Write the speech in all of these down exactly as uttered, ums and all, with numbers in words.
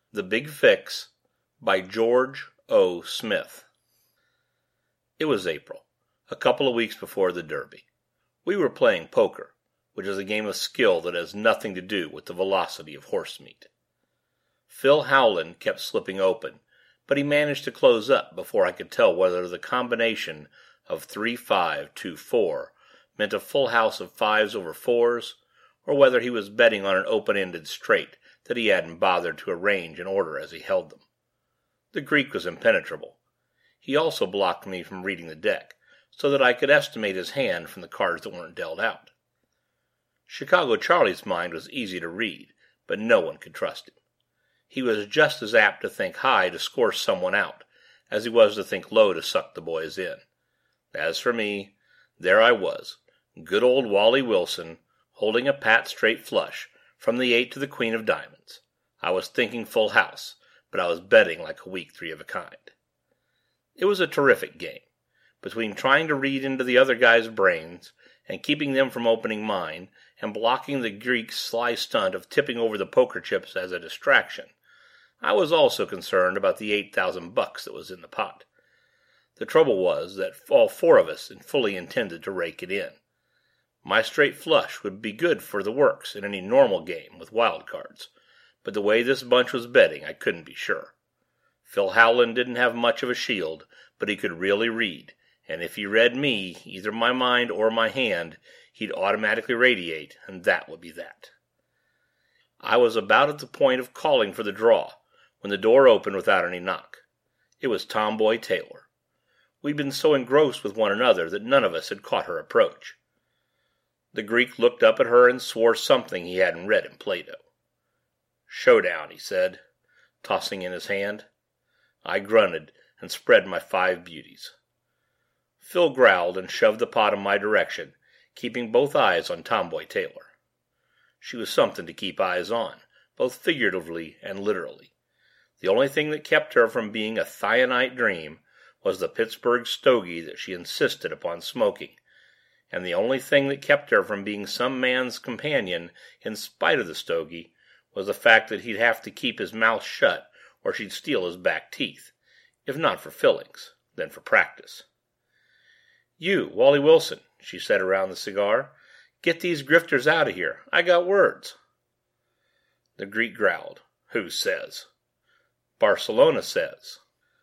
The Big Fix by George O. Smith. It was April, a couple of weeks before the Derby. We were playing poker, which is a game of skill that has nothing to do with the velocity of horse meat. Phil Howland kept slipping open, but he managed to close up before I could tell whether the combination of three five two four meant a full house of fives over fours, or whether he was betting on an open-ended straight that he hadn't bothered to arrange in order as he held them. The Greek was impenetrable. He also blocked me from reading the deck, so that I could estimate his hand from the cards that weren't dealt out. Chicago Charlie's mind was easy to read, but no one could trust him. He was just as apt to think high to score someone out, as he was to think low to suck the boys in. As for me, there I was, good old Wally Wilson, holding a pat straight flush, from the eight to the queen of diamonds. I was thinking full house, but I was betting like a weak three of a kind. It was a terrific game. Between trying to read into the other guy's brains, and keeping them from opening mine, and blocking the Greek's sly stunt of tipping over the poker chips as a distraction, I was also concerned about the eight thousand bucks that was in the pot. The trouble was that all four of us fully intended to rake it in. My straight flush would be good for the works in any normal game with wild cards, but the way this bunch was betting I couldn't be sure. Phil Howland didn't have much of a shield, but he could really read, and if he read me, either my mind or my hand, he'd automatically radiate, and that would be that. I was about at the point of calling for the draw, when the door opened without any knock. It was Tomboy Taylor. We'd been so engrossed with one another that none of us had caught her approach. The Greek looked up at her and swore something he hadn't read in Plato. "Showdown," he said, tossing in his hand. I grunted and spread my five beauties. Phil growled and shoved the pot in my direction, keeping both eyes on Tomboy Taylor. She was something to keep eyes on, both figuratively and literally. The only thing that kept her from being a thionite dream was the Pittsburgh stogie that she insisted upon smoking, and the only thing that kept her from being some man's companion in spite of the stogie was the fact that he'd have to keep his mouth shut or she'd steal his back teeth, if not for fillings, then for practice. "You, Wally Wilson," she said around the cigar, "get these grifters out of here. I got words." The Greek growled. "Who says?" "Barcelona says."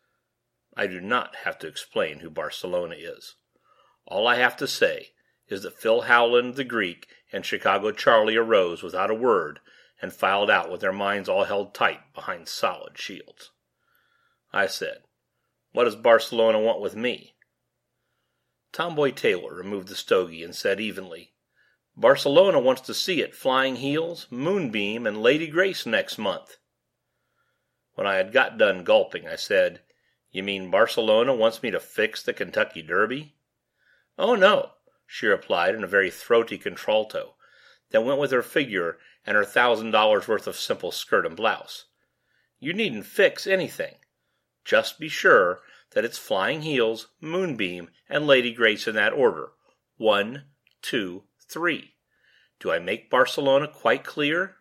I do not have to explain who Barcelona is. All I have to say is that Phil Howland, the Greek, and Chicago Charlie arose without a word and filed out with their minds all held tight behind solid shields. I said, "What does Barcelona want with me?" Tomboy Taylor removed the stogie and said evenly, "Barcelona wants to see it Flying Heels, Moonbeam, and Lady Grace next month." When I had got done gulping, I said, "You mean Barcelona wants me to fix the Kentucky Derby?" "Oh, no," she replied in a very throaty contralto, that went with her figure and her thousand dollars worth of simple skirt and blouse. "You needn't fix anything. Just be sure that it's Flying Heels, Moonbeam, and Lady Grace in that order. One, two, three. Do I make Barcelona quite clear?"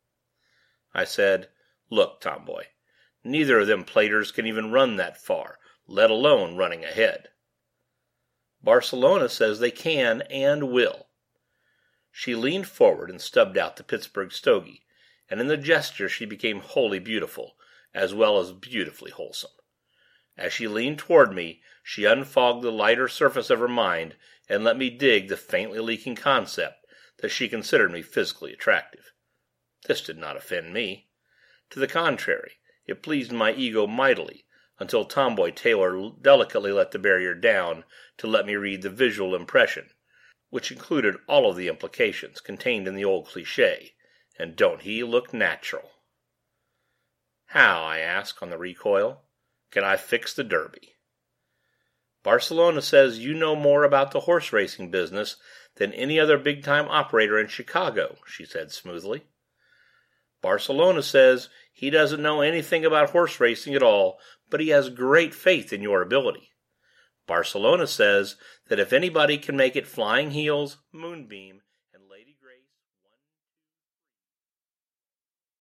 I said, "Look, Tomboy, neither of them platers can even run that far, let alone running ahead." "Barcelona says they can and will." She leaned forward and stubbed out the Pittsburgh stogie, and in the gesture she became wholly beautiful, as well as beautifully wholesome. As she leaned toward me, she unfogged the lighter surface of her mind and let me dig the faintly leaking concept that she considered me physically attractive. This did not offend me. To the contrary, it pleased my ego mightily, until Tomboy Taylor delicately let the barrier down to let me read the visual impression, which included all of the implications contained in the old cliché, and don't he look natural? "How," I asked on the recoil, "can I fix the Derby?" "Barcelona says you know more about the horse racing business than any other big-time operator in Chicago," she said smoothly. "Barcelona says he doesn't know anything about horse racing at all, but he has great faith in your ability. Barcelona says that if anybody can make it Flying Heels, Moonbeam,